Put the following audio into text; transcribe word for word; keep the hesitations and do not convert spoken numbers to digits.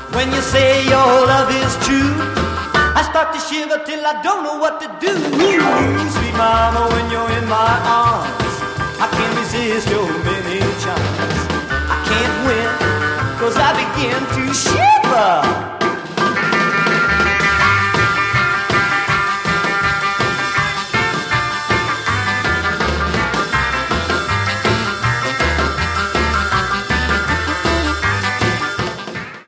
When you say your love is true, I start to shiver till I don't know what to do. Sweet mama, when you're in my arms, I can't resist your many charms. I can't win, cause I begin to shiver.